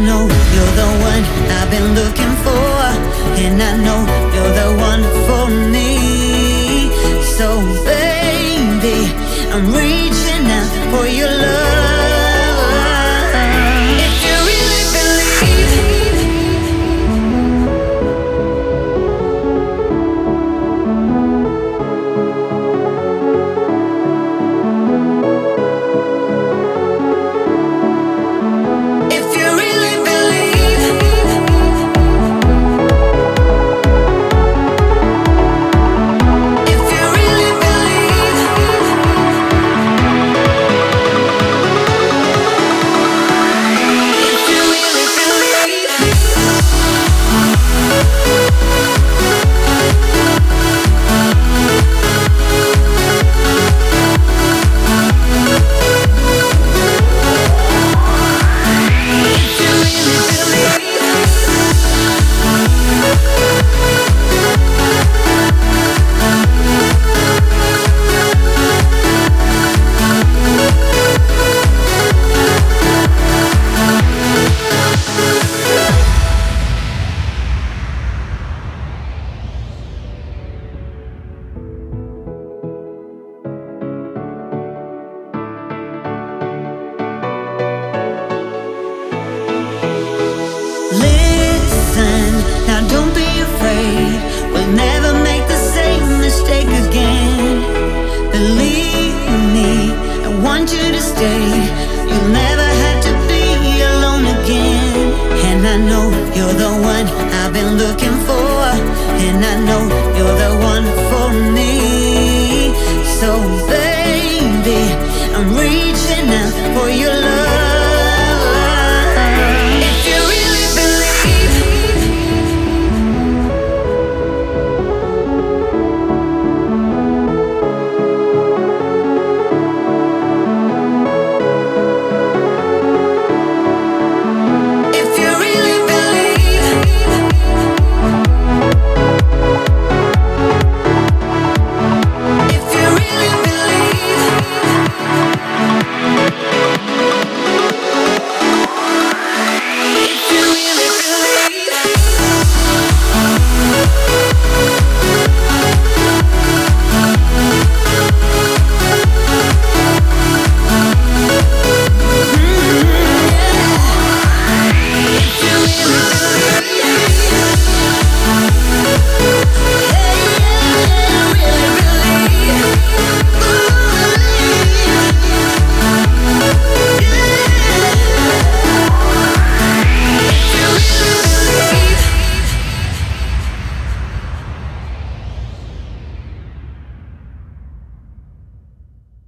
know you're the one I've been looking for, and I know you're the one for me. So baby, I'm reaching out for your love. If you really believe, if you really believe, if you really believe, if you really believe. Listen, now don't be afraid. We'll never make the same mistake again. Believe me, I want you to stay. You'll never have to be alone again. And I know you're the one I've been looking for, and I know you're the one for me. So